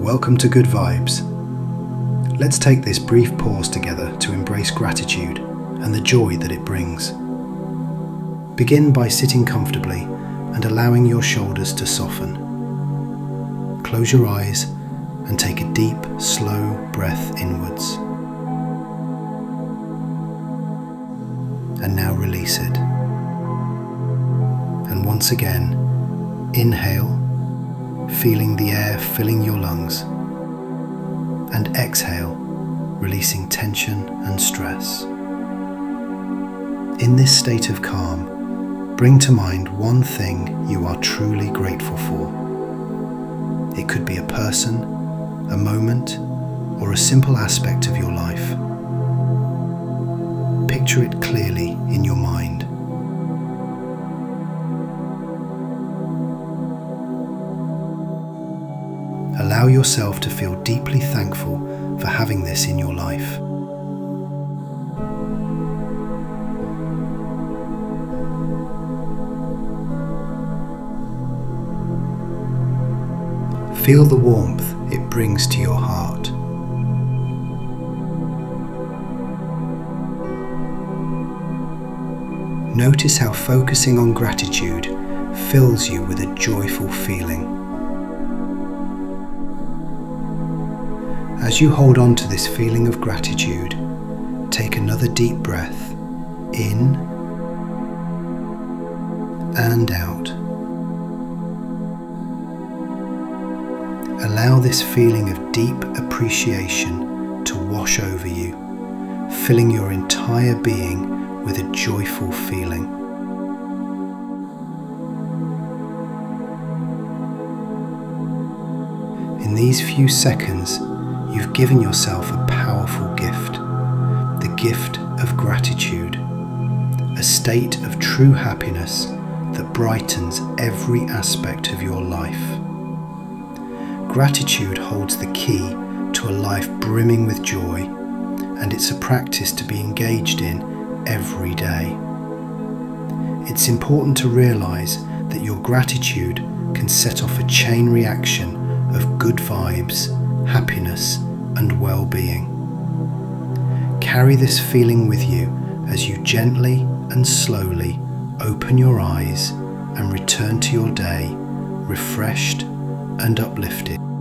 welcome to Good Vibes. Let's take this brief pause together to embrace gratitude and the joy that it brings. Begin by sitting comfortably and allowing your shoulders to soften. Close your eyes and take a deep, slow breath inwards. And now release it. And once again, inhale, feeling the air filling your lungs, and exhale, releasing tension and stress. In this state of calm, bring to mind one thing you are truly grateful for. It could be a person, a moment, or a simple aspect of your life. Picture it clearly in your mind. Allow yourself to feel deeply thankful for having this in your life. Feel the warmth it brings to your heart. Notice how focusing on gratitude fills you with a joyful feeling. As you hold on to this feeling of gratitude, take another deep breath in and out. Allow this feeling of deep appreciation to wash over you, filling your entire being with a joyful feeling. In these few seconds, you've given yourself a powerful gift, the gift of gratitude, a state of true happiness that brightens every aspect of your life. Gratitude holds the key to a life brimming with joy, and it's a practice to be engaged in every day. It's important to realize that your gratitude can set off a chain reaction of good vibes, happiness, and well-being. Carry this feeling with you as you gently and slowly open your eyes and return to your day refreshed and uplifted.